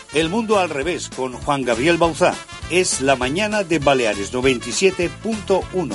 El mundo al revés con Juan Gabriel Bauzá. Es la mañana de Baleares 97.1.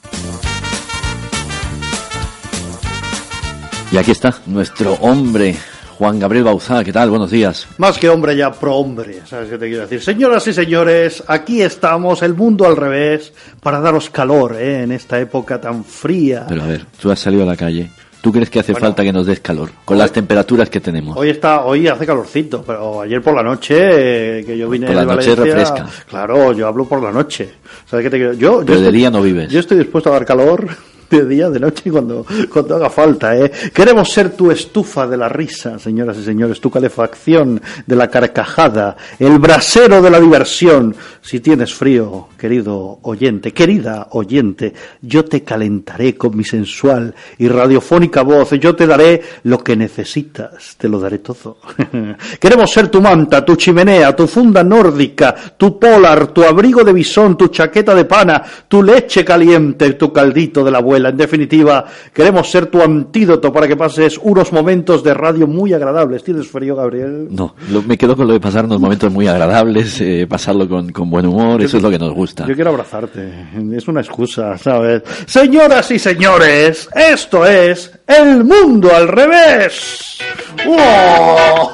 Y aquí está nuestro hombre, Juan Gabriel Bauzá. ¿Qué tal? Buenos días. Más que hombre, ya prohombre, ¿sabes qué te quiero decir? Señoras y señores, aquí estamos, el mundo al revés, para daros calor, en esta época tan fría. Pero a ver, tú has salido a la calle. ¿Tú crees que hace falta que nos des calor con las temperaturas que tenemos? Hoy hace calorcito, pero ayer por la noche que yo vine por la de noche Valencia, refresca. Claro, yo hablo por la noche. ¿Sabes qué te quiero? Pero de día no vives. Yo estoy dispuesto a dar calor de día, de noche, cuando haga falta, Queremos ser tu estufa de la risa, señoras y señores, tu calefacción de la carcajada, el brasero de la diversión. Si tienes frío, querido oyente, querida oyente, yo te calentaré con mi sensual y radiofónica voz, yo te daré lo que necesitas, te lo daré todo. Queremos ser tu manta, tu chimenea, tu funda nórdica, tu polar, tu abrigo de bisón, tu chaqueta de pana, tu leche caliente, tu caldito de la abuela. En definitiva, queremos ser tu antídoto para que pases unos momentos de radio muy agradables. ¿Tienes frío, Gabriel? No, me quedo con lo de pasar unos momentos muy agradables, pasarlo con buen humor, eso es lo que nos gusta. Yo quiero abrazarte, es una excusa, ¿sabes? Señoras y señores, esto es El Mundo al Revés. ¡Oh!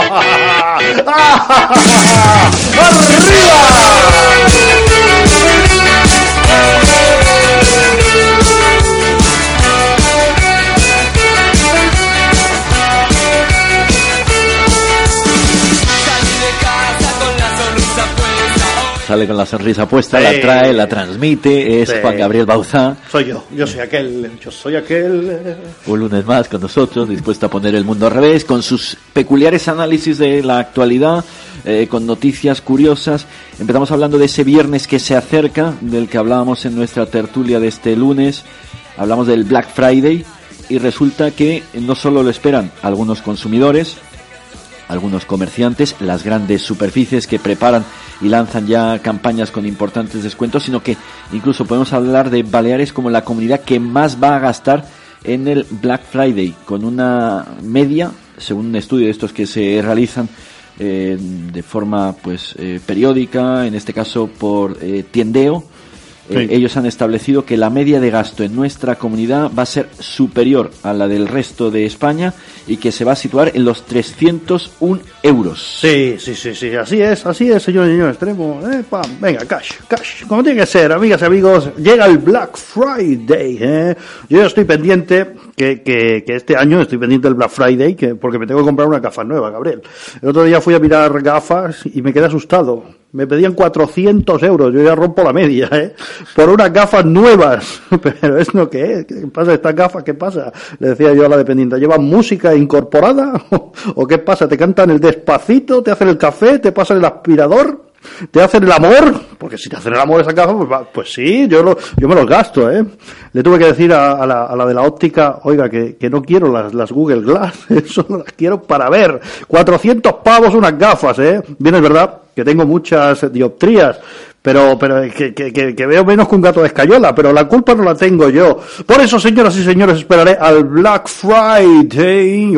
¡Arriba! Sale con la sonrisa puesta, la trae, la transmite, es Juan Gabriel Bauzá. Yo soy aquel. Un lunes más con nosotros, dispuesto a poner el mundo al revés, con sus peculiares análisis de la actualidad, con noticias curiosas. Empezamos hablando de ese viernes que se acerca, del que hablábamos en nuestra tertulia de este lunes. Hablamos del Black Friday y resulta que no solo lo esperan algunos consumidores, algunos comerciantes, las grandes superficies que preparan y lanzan ya campañas con importantes descuentos, sino que incluso podemos hablar de Baleares como la comunidad que más va a gastar en el Black Friday, con una media, según un estudio de estos que se realizan de forma periódica, en este caso por Tiendeo. Sí. Ellos han establecido que la media de gasto en nuestra comunidad va a ser superior a la del resto de España y que se va a situar en los 301 euros. Sí, así es, señores y señores, tenemos, venga, cash, como tiene que ser, amigas y amigos, llega el Black Friday, Yo estoy pendiente, que este año estoy pendiente del Black Friday, porque me tengo que comprar una gafa nueva, Gabriel. El otro día fui a mirar gafas y me quedé asustado. Me pedían 400 euros, yo ya rompo la media, por unas gafas nuevas. Pero es lo que es. ¿Qué pasa estas gafas? ¿Qué pasa? Le decía yo a la dependiente, ¿llevan música incorporada? ¿O qué pasa? ¿Te cantan el Despacito? ¿Te hacen el café? ¿Te pasan el aspirador? ¿Te hacen el amor? Porque si te hacen el amor esa gafa, pues sí, yo me los gasto, Le tuve que decir a la de la óptica, oiga, que no quiero las Google Glass, eso no las quiero para ver. 400 pavos unas gafas, Bien, es verdad que tengo muchas dioptrías, pero que veo menos que un gato de escayola, pero la culpa no la tengo yo. Por eso, señoras y señores, esperaré al Black Friday,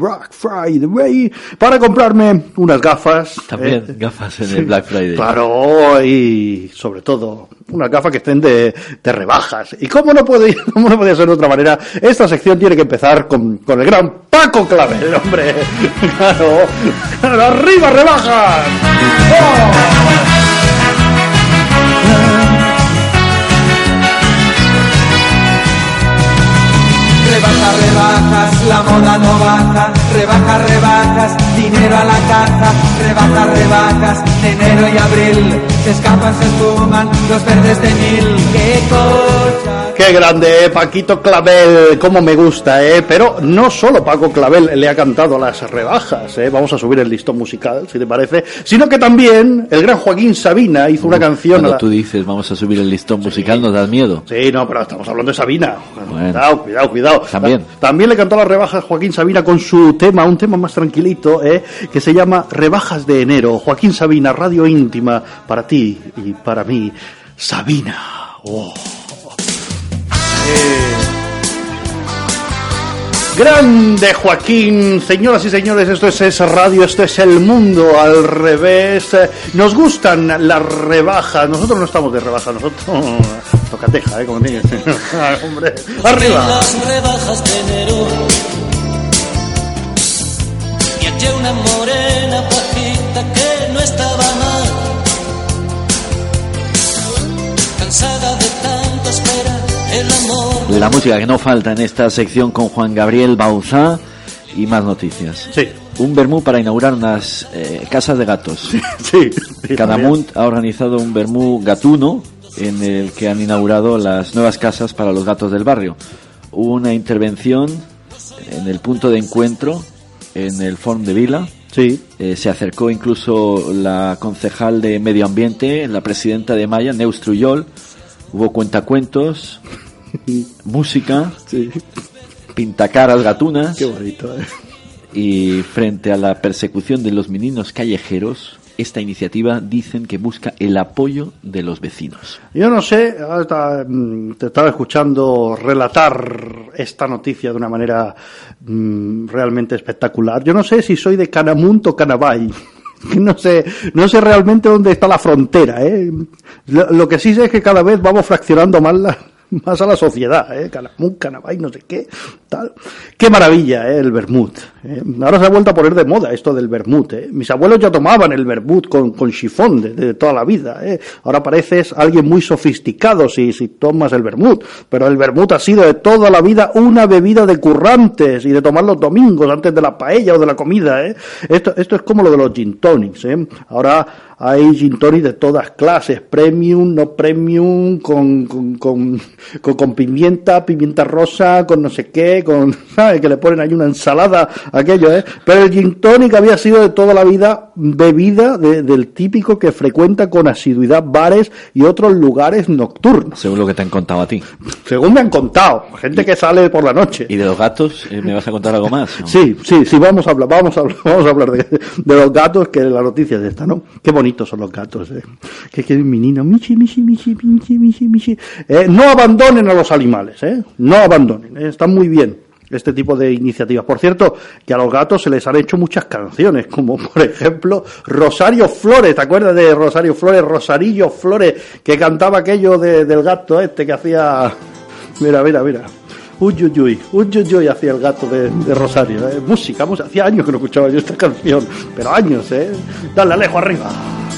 para comprarme unas gafas. También gafas en el Black Friday. Claro, y sobre todo unas gafas que estén de rebajas. Y cómo no podía ser de otra manera, esta sección tiene que empezar con el gran Paco Clavel, hombre. Claro, arriba rebajas. ¡Oh! Rebajas, la moda no baja, rebajas, dinero a la caja, rebajas, de enero y abril, se escapan, se esfuman los verdes de mil, qué cosa. Qué grande, Paquito Clavel, cómo me gusta, pero no solo Paco Clavel le ha cantado las rebajas, vamos a subir el listón musical, si te parece, sino que también el gran Joaquín Sabina hizo una canción. Cuando tú dices vamos a subir el listón musical, ¿nos das miedo? Sí, no, pero estamos hablando de Sabina. Bueno, Cuidado. También le cantó las rebajas Joaquín Sabina con su tema, un tema más tranquilito, que se llama Rebajas de Enero. Joaquín Sabina, radio íntima para ti y para mí. Sabina. Oh. Grande Joaquín, señoras y señores, esto es radio, esto es el mundo al revés. Nos gustan las rebajas, nosotros no estamos de rebaja, nosotros tocateja, como tienes. Hombre, arriba. Las rebajas de enero y hallé una morena bajita que no estaba mal, cansada de tanto esperar el amor. La música que no falta en esta sección con Juan Gabriel Bauzá y más noticias. Sí. Un vermú para inaugurar unas casas de gatos. Sí. Cadamunt ha organizado un vermú gatuno en el que han inaugurado las nuevas casas para los gatos del barrio. Hubo una intervención en el punto de encuentro en el Forn de Vila. Sí. Se acercó incluso la concejal de Medio Ambiente, la presidenta de Maya, Neus Trujol. Hubo cuentacuentos, música, Sí. pintacaras gatunas. Qué bonito, Y frente a la persecución de los meninos callejeros, esta iniciativa dicen que busca el apoyo de los vecinos. Yo no sé, te estaba escuchando relatar esta noticia de una manera realmente espectacular. Yo no sé si soy de Canamunt o Canavai. No sé realmente dónde está la frontera, ¿eh? Lo que sí sé es que cada vez vamos fraccionando más a la sociedad, Canamunt, Canavai, no sé qué, tal. Qué maravilla, el vermut. Ahora se ha vuelto a poner de moda esto del vermut, Mis abuelos ya tomaban el vermut con chifón de toda la vida, Ahora pareces alguien muy sofisticado si tomas el vermut, pero el vermut ha sido de toda la vida una bebida de currantes y de tomar los domingos antes de la paella o de la comida, Esto es como lo de los gin tonics, Ahora hay gin tonics de todas clases, premium, no premium, con pimienta rosa, con no sé qué, ¿sabes? Que le ponen ahí una ensalada, aquello, Pero el gin tonic había sido de toda la vida bebida del típico que frecuenta con asiduidad bares y otros lugares nocturnos. Según lo que te han contado a ti. Según me han contado, gente que sale por la noche. ¿Y de los gatos? ¿Me vas a contar algo más? ¿No? Sí, vamos a hablar de los gatos, que la noticia es esta, ¿no? Qué bonitos son los gatos, Que menino, michi. No abandonen a los animales, no abandonen, están muy bien este tipo de iniciativas. Por cierto, que a los gatos se les han hecho muchas canciones, como por ejemplo Rosario Flores. ¿Te acuerdas de Rosario Flores? Rosarillo Flores, que cantaba aquello del gato que hacía... Mira. Uy, hacía el gato de Rosario, música, hacía años que no escuchaba yo esta canción, pero años, Dale, Alejo, arriba.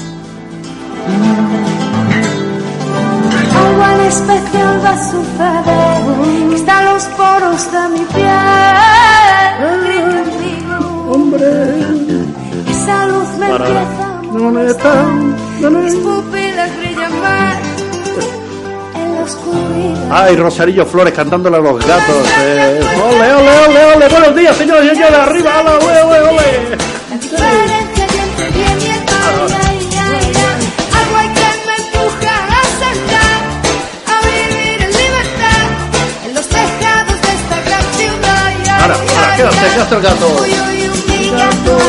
Algo en especial va a suceder, que están los poros de mi piel, contigo, hombre, esa luz me empieza, mis pupilas brillan más en la oscuridad. Ay, Rosarillo Flores cantándole a los gatos, ole, buenos días, señores y señores, arriba, ole. La diferencia entre bien y el mal, algo hay que me empuja a saltar, a vivir en libertad, en los tejados de esta gran ciudad. Ahora, quédate el gato. Mi gato,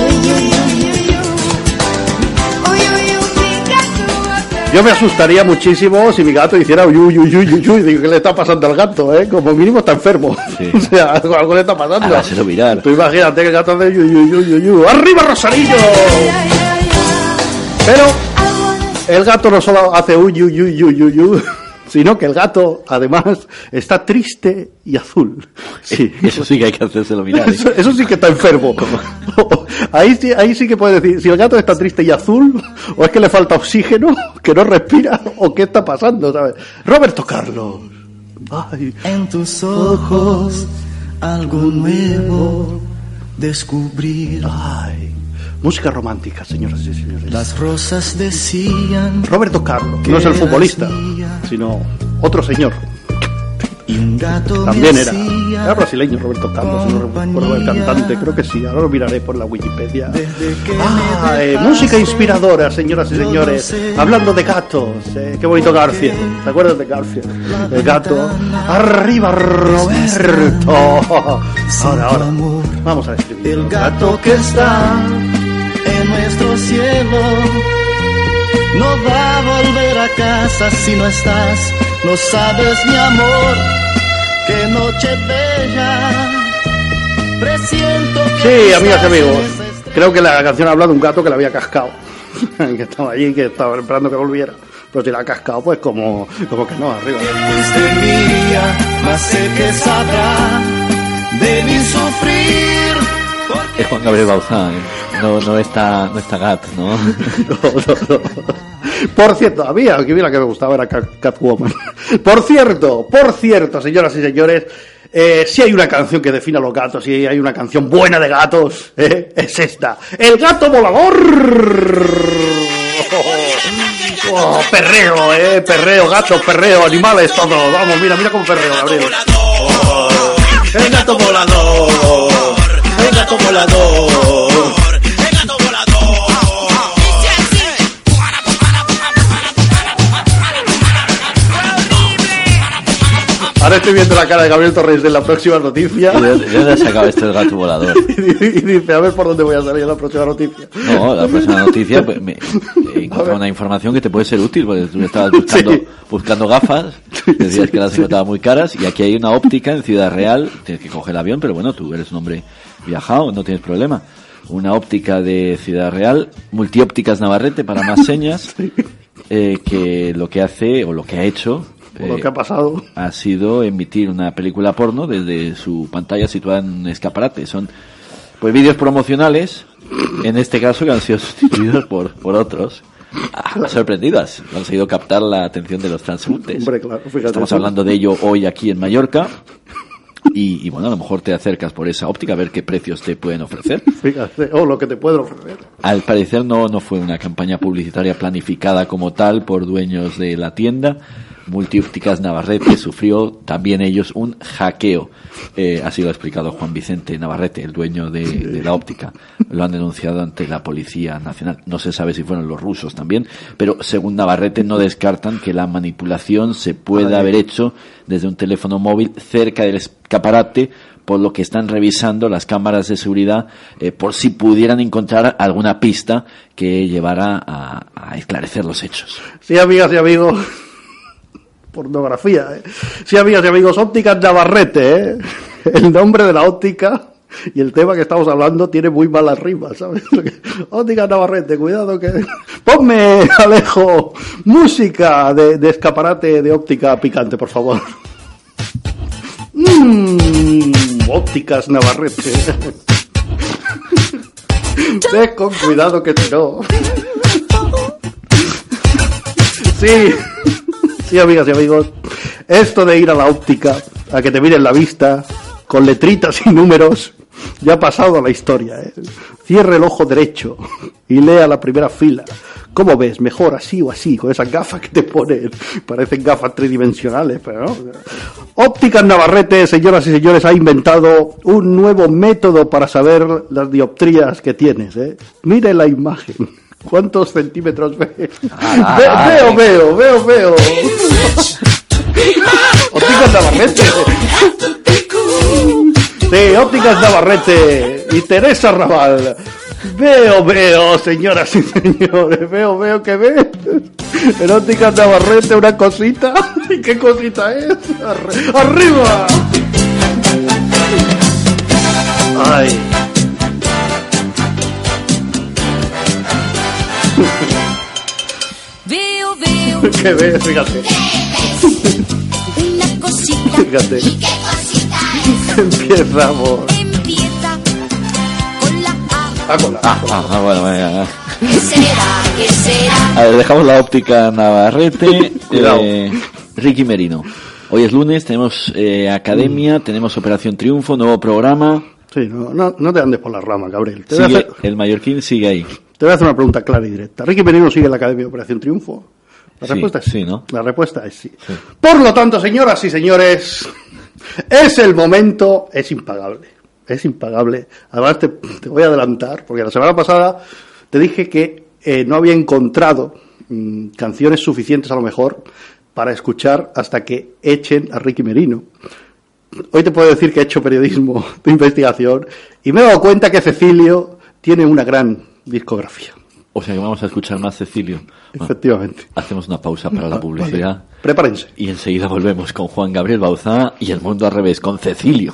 Yo me asustaría muchísimo si mi gato hiciera uy, digo, ¿qué le está pasando al gato, Como mínimo está enfermo. Sí. O sea, algo le está pasando. Hágaselo mirar. Tú imagínate que el gato hace uy. ¡Arriba, Rosarillo! Pero el gato no solo hace uy, sino que el gato, además, está triste y azul. Sí. Eso sí que hay que hacérselo mirar. Eso sí que está enfermo. Ahí sí que puedes decir si el gato está triste y azul, o es que le falta oxígeno, que no respira, o qué está pasando, ¿sabes? Roberto Carlos. Ay. En tus ojos algo nuevo descubrir. Ay. Música romántica, señoras y señores. Las rosas decían. Roberto Carlos, no es el futbolista, sino otro señor. Y un gato también era brasileño Roberto Carlos, si no recuerdo el cantante, creo que sí, ahora lo miraré por la Wikipedia. Música inspiradora, señoras y señores, hablando de gatos, qué bonito Garfield, ¿te acuerdas de Garfield? El gato, arriba Roberto. Ahora, vamos a describir. El gato que está en nuestro cielo no va a volver a casa si no estás. No sabes, mi amor, qué noche bella Presiento que Sí, amigas y amigos, creo que la canción habla de un gato que le había cascado, que estaba allí, que estaba esperando que volviera, pero si la ha cascado, pues como que no, arriba. fuiste mía, más sé que sabrá de mi sufrir. Es Juan Gabriel Bauzá, ¿eh? No está Gat, ¿no? No. Por cierto, que mira que me gustaba era Catwoman. Por cierto, señoras y señores, si hay una canción que define a los gatos, si hay una canción buena de gatos, es esta: El gato volador. Oh, perreo, gatos, perreo, animales, todo. Vamos, mira cómo perreo, Gabriel. Oh, el gato volador, el gato volador. Ahora estoy viendo la cara de Gabriel Torres de la próxima noticia. ¿De dónde has sacado esto del gato volador? Y dice, a ver por dónde voy a salir en la próxima noticia. No, la próxima noticia pues, me encontré una información que te puede ser útil, porque tú estabas buscando gafas, decías que las encontraba muy caras, y aquí hay una óptica en Ciudad Real, tienes que coger el avión, pero bueno, tú eres un hombre viajado, no tienes problema. Una óptica de Ciudad Real, Multiópticas Navarrete, para más señas, que lo que hace, o lo que ha hecho... lo que ha pasado ha sido emitir una película porno desde su pantalla situada en un escaparate. Son pues vídeos promocionales, en este caso, que han sido sustituidos por otros. Sorprendidas, han conseguido captar la atención de los transeúntes. Hombre, claro, fíjate. Estamos hablando de ello hoy aquí en Mallorca. Y bueno, a lo mejor te acercas por esa óptica a ver qué precios te pueden ofrecer. Fíjate, lo que te pueden ofrecer. Al parecer no fue una campaña publicitaria planificada como tal por dueños de la tienda. Multiópticas Navarrete sufrió también ellos un hackeo. Así lo ha explicado Juan Vicente Navarrete, el dueño de la óptica. Lo han denunciado ante la Policía Nacional. No se sabe si fueron los rusos también, pero según Navarrete no descartan que la manipulación se pueda haber hecho desde un teléfono móvil cerca del escaparate, por lo que están revisando las cámaras de seguridad por si pudieran encontrar alguna pista que llevara a esclarecer los hechos. Sí, amigas y amigos. Pornografía, Sí, amigas y amigos, Ópticas Navarrete, El nombre de la óptica y el tema que estamos hablando tiene muy malas rimas, ¿sabes? Ópticas Navarrete, cuidado que... Ponme, Alejo, música de escaparate de óptica picante, por favor. Ópticas Navarrete. Ve con cuidado que si no... Sí, amigas y amigos, esto de ir a la óptica, a que te miren la vista, con letritas y números, ya ha pasado a la historia, Cierre el ojo derecho y lea la primera fila. ¿Cómo ves? Mejor así o así, con esas gafas que te ponen. Parecen gafas tridimensionales, pero no. Ópticas Navarrete, señoras y señores, ha inventado un nuevo método para saber las dioptrías que tienes, Mire la imagen. ¿Cuántos centímetros ves? Veo. Ópticas Navarrete. Sí, Ópticas Navarrete y Teresa Raval. Veo, señoras y señores. Veo que ves. En Ópticas Navarrete una cosita. ¿Y qué cosita es? ¡Arriba! Ay. Veo. ¿Qué ves? Fíjate. Una cosita. Fíjate. ¿Y qué cosita es? Empezamos. Empieza con la A. Con la A. Bueno, venga. ¿Qué será? A ver, dejamos la óptica Navarrete. Cuidado. Ricky Merino. Hoy es lunes, tenemos Academia, tenemos Operación Triunfo, nuevo programa. Sí, no te andes por la rama, Gabriel. El mallorquín sigue ahí. Te voy a hacer una pregunta clara y directa. ¿Ricky Merino sigue en la Academia de Operación Triunfo? La respuesta es sí, ¿no? La respuesta es sí. Por lo tanto, señoras y señores, es el momento, es impagable. Además, te voy a adelantar, porque la semana pasada te dije que no había encontrado canciones suficientes, a lo mejor, para escuchar hasta que echen a Ricky Merino. Hoy te puedo decir que he hecho periodismo de investigación y me he dado cuenta que Cecilio tiene una gran discografía. O sea que vamos a escuchar más Cecilio. Efectivamente. Bueno, hacemos una pausa para la publicidad. Vale. Prepárense. Y enseguida volvemos con Juan Gabriel Bauzá y El Mundo al Revés, con Cecilio.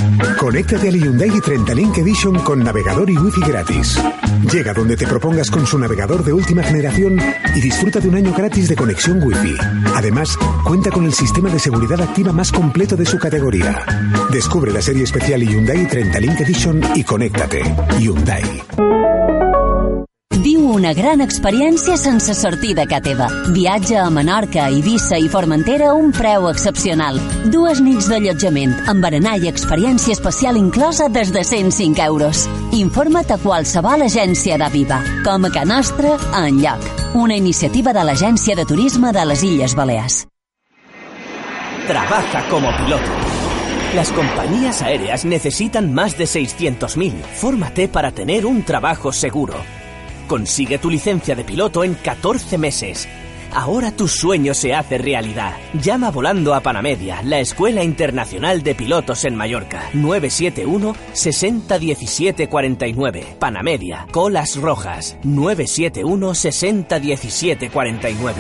Conéctate al Hyundai i30 Link Edition con navegador y wifi gratis. Llega donde te propongas con su navegador de última generación y disfruta de un año gratis de conexión wifi. Además, cuenta con el sistema de seguridad activa más completo de su categoría. Descubre la serie especial Hyundai i30 Link Edition y conéctate. Hyundai. Viu una gran experiència sense sortir de casa teva. Viatja a Menorca, Eivissa i Formentera a un preu excepcional. 2 nits d'allotjament, amb berenar i experiència especial inclosa des de 105 euros. Informa't a qualsevol agència d'Aviva. Com a Can Nostra, enlloc. Una iniciativa de l'Agència de Turisme de les Illes Balears. Trabaja como piloto. Las compañías aéreas necesitan más de 600.000. Fórmate para tener un trabajo seguro. Consigue tu licencia de piloto en 14 meses. Ahora tu sueño se hace realidad. Llama volando a Panamedia, la Escuela Internacional de Pilotos en Mallorca. 971 60 17 49. Panamedia, colas rojas. 971 60 17 49.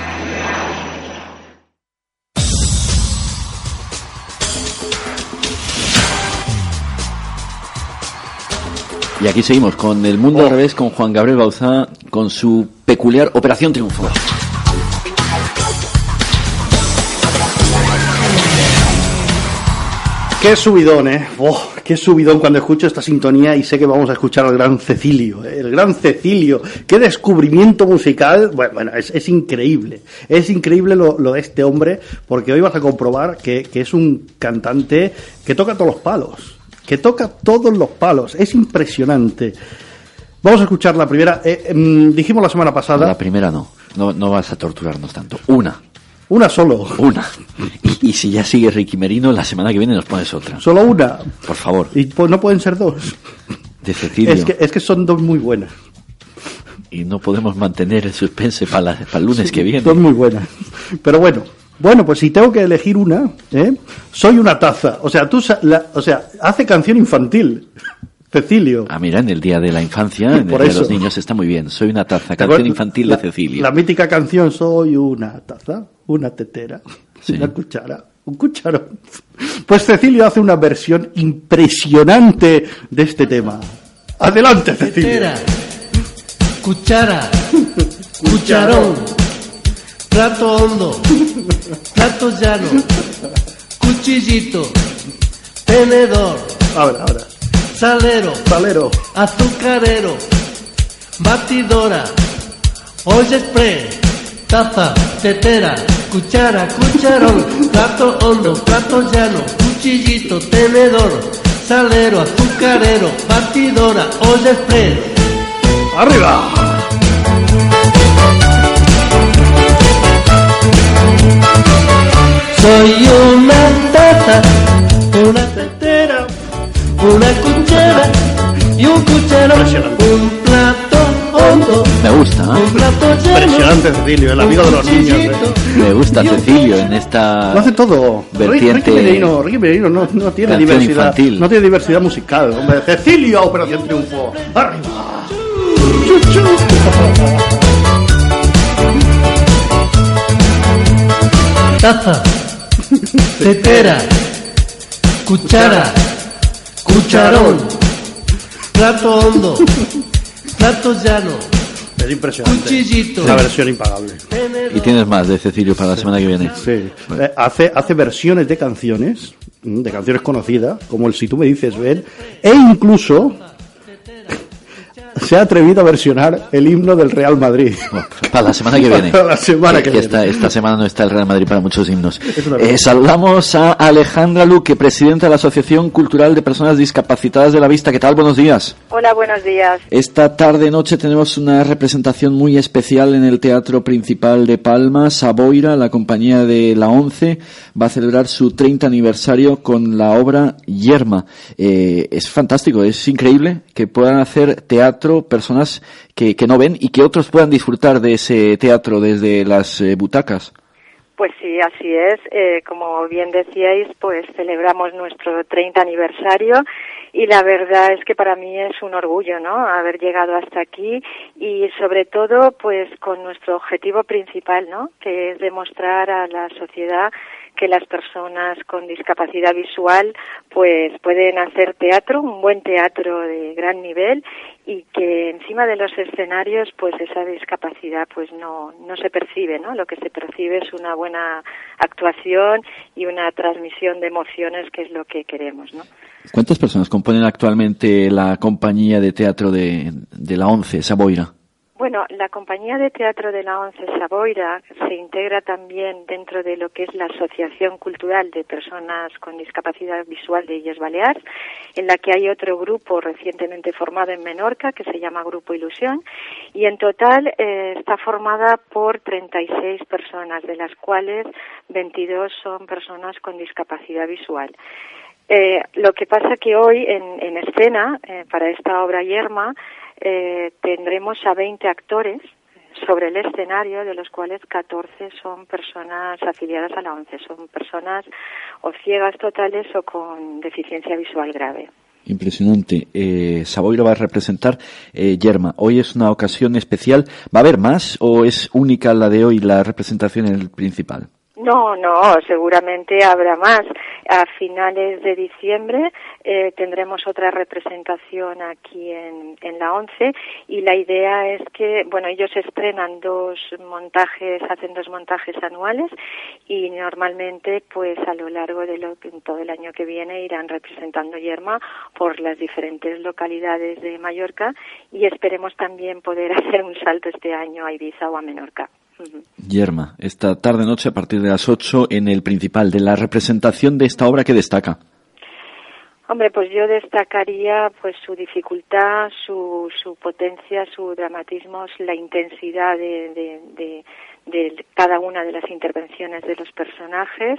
Y aquí seguimos con El Mundo al Revés, con Juan Gabriel Bauzá, con su peculiar Operación Triunfo. Qué subidón, qué subidón cuando escucho esta sintonía y sé que vamos a escuchar al gran Cecilio, el gran Cecilio. Qué descubrimiento musical. Bueno, es increíble. Es increíble lo de este hombre, porque hoy vas a comprobar que es un cantante que toca todos los palos. Que toca todos los palos. Es impresionante. Vamos a escuchar la primera. Dijimos la semana pasada... La primera no vas a torturarnos tanto. Una solo. Una. Y si ya sigue Ricky Merino, la semana que viene nos pones otra. Solo una. Por favor. Y pues no pueden ser dos. De Cecilio. Es que son dos muy buenas. Y no podemos mantener el suspense para el lunes que viene. Son muy buenas. Pero bueno, pues si tengo que elegir una, Soy una taza. O sea, hace canción infantil, Cecilio. Ah, mira, en el Día de la Infancia, en el Día de los Niños, está muy bien. Soy una taza, canción infantil de Cecilio. La mítica canción, soy una taza, una tetera, una cuchara, un cucharón. Pues Cecilio hace una versión impresionante de este tema. Adelante, Cecilio. Tetera, cuchara, cucharón, plato hondo, plato llano, cuchillito, tenedor, ahora, salero, azucarero, batidora, olla express, taza, tetera, cuchara, cucharón, plato hondo, plato llano, cuchillito, tenedor, salero, azucarero, batidora, olla express. ¡Arriba! Soy una taza, una tetera, una cuchara y un cucharón, un plato hondo. Me gusta, ¿eh? Un plato lleno. Impresionante Cecilio, el amigo de los niños. Me gusta Cecilio en esta. Lo hace todo. Vertiente. Ricky Merino no tiene diversidad. Infantil. No tiene diversidad musical. Hombre, Cecilio, Operación Triunfo. ¡Arriba! ¡Chuchu! Taza, tetera, cuchara, cucharón, plato hondo, plato llano, es impresionante. Cuchillito. Una versión impagable. Y tienes más de Cecilio para la semana que viene. Sí. Hace versiones de canciones conocidas, como el Si tú me dices ven, e incluso se ha atrevido a versionar el himno del Real Madrid. Para la semana que viene. Para la semana que viene. Esta semana no está el Real Madrid para muchos himnos. Saludamos a Alejandra Luque, presidenta de la Asociación Cultural de Personas Discapacitadas de la Vista. ¿Qué tal? Buenos días. Hola, buenos días. Esta tarde-noche tenemos una representación muy especial en el Teatro Principal de Palma. Saboira, la compañía de la ONCE, va a celebrar su 30 aniversario con la obra Yerma. Es fantástico, es increíble que puedan hacer teatro personas que no ven y que otros puedan disfrutar de ese teatro desde las butacas. Pues sí, así es. Como bien decíais, pues celebramos nuestro 30 aniversario y la verdad es que para mí es un orgullo, ¿no?, haber llegado hasta aquí y sobre todo pues con nuestro objetivo principal, ¿no?, que es demostrar a la sociedad que las personas con discapacidad visual pues pueden hacer teatro, un buen teatro de gran nivel, y que encima de los escenarios pues esa discapacidad pues no se percibe, ¿no? Lo que se percibe es una buena actuación y una transmisión de emociones, que es lo que queremos, ¿no? ¿Cuántas personas componen actualmente la compañía de teatro de la ONCE, Saboira? Bueno, la compañía de teatro de la ONCE Saboira se integra también dentro de lo que es la Asociación Cultural de Personas con Discapacidad Visual de Illes Balears, en la que hay otro grupo recientemente formado en Menorca que se llama Grupo Ilusión, y en total está formada por 36 personas, de las cuales 22 son personas con discapacidad visual. Lo que pasa que hoy en escena, para esta obra Yerma, tendremos a 20 actores sobre el escenario, de los cuales 14 son personas afiliadas a la ONCE, son personas o ciegas totales o con deficiencia visual grave. Impresionante. Saboira va a representar Yerma. Hoy es una ocasión especial. ¿Va a haber más o es única la de hoy, la representación en el principal? No, seguramente habrá más. A finales de diciembre tendremos otra representación aquí en la ONCE, y la idea es que, bueno, ellos estrenan hacen dos montajes anuales, y normalmente pues a lo largo de todo el año que viene irán representando Yerma por las diferentes localidades de Mallorca, y esperemos también poder hacer un salto este año a Ibiza o a Menorca. Yerma, esta tarde-noche a partir de las 8 en el principal. De la representación de esta obra, ¿qué destaca? Hombre, pues yo destacaría pues su dificultad, su potencia, su dramatismo, la intensidad de cada una de las intervenciones de los personajes,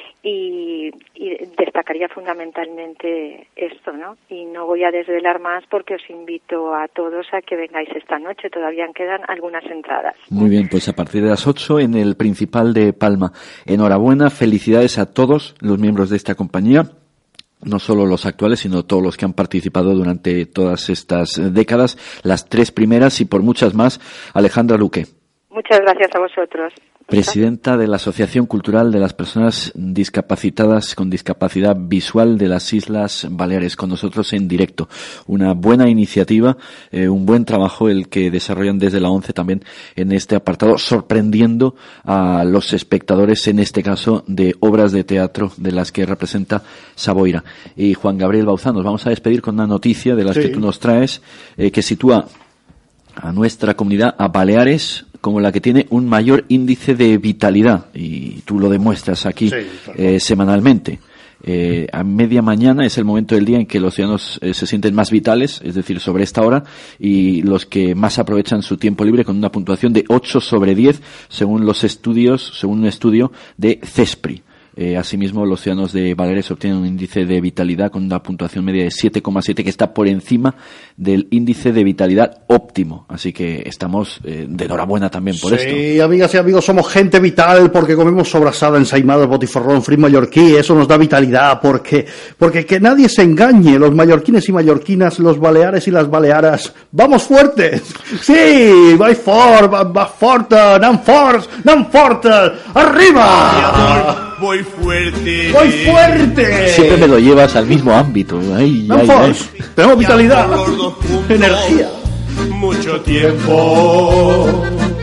y destacaría fundamentalmente esto, ¿no? Y no voy a desvelar más porque os invito a todos a que vengáis esta noche, todavía quedan algunas entradas. Muy bien, pues a partir de las 8 en el principal de Palma. Enhorabuena, felicidades a todos los miembros de esta compañía, no solo los actuales, sino todos los que han participado durante todas estas décadas, las 3 primeras y por muchas más. Alejandra Luque. Muchas gracias a vosotros. Presidenta de la Asociación Cultural de las Personas Discapacitadas con Discapacidad Visual de las Islas Baleares, con nosotros en directo. Una buena iniciativa, un buen trabajo el que desarrollan desde la ONCE también en este apartado, sorprendiendo a los espectadores, en este caso, de obras de teatro de las que representa Saboira. Y Juan Gabriel Bauzá, nos vamos a despedir con una noticia de las que tú nos traes, que sitúa a nuestra comunidad, a Baleares, como la que tiene un mayor índice de vitalidad, y tú lo demuestras aquí semanalmente. A media mañana es el momento del día en que los ciudadanos se sienten más vitales, es decir, sobre esta hora, y los que más aprovechan su tiempo libre, con una puntuación de 8 sobre 10, según un estudio de CESPRI. Asimismo, los ciudadanos de Baleares obtienen un índice de vitalidad con una puntuación media de 7,7, que está por encima del índice de vitalidad óptimo. Así que estamos de enhorabuena también por esto. Sí, amigas y amigos, somos gente vital porque comemos sobrasada, ensaimada, botifarrón, frit mallorquí. Eso nos da vitalidad porque que nadie se engañe. Los mallorquines y mallorquinas, los baleares y las balearas, ¡vamos fuertes! ¡Sí! ¡Va fortes! ¡Arriba! Voy fuerte. ¡Voy fuerte! Siempre me lo llevas al mismo ámbito. Tenemos vitalidad, energía. Mucho tiempo.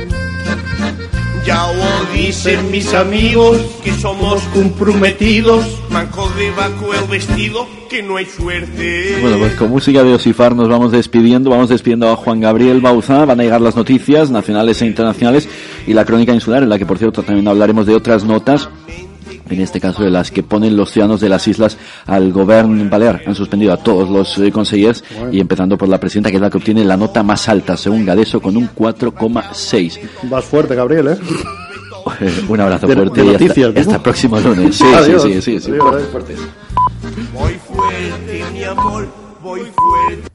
Ya lo dicen mis amigos que somos comprometidos. Manco debajo el vestido que no hay suerte. Bueno, pues con música de Osifar nos vamos despidiendo. Vamos despidiendo a Juan Gabriel Bauzá. Van a llegar las noticias nacionales e internacionales y la crónica insular, en la que por cierto también hablaremos de otras notas, en este caso de las que ponen los ciudadanos de las islas al gobierno balear. Han suspendido a todos los consellers, y empezando por la presidenta, que es la que obtiene la nota más alta, según Gadeso, con un 4,6. Vas fuerte, Gabriel, ¿eh? Un abrazo fuerte y hasta el próximo lunes. Sí, adiós. Sí. Adiós. Fuertes. Voy fuerte, mi amor, voy fuerte.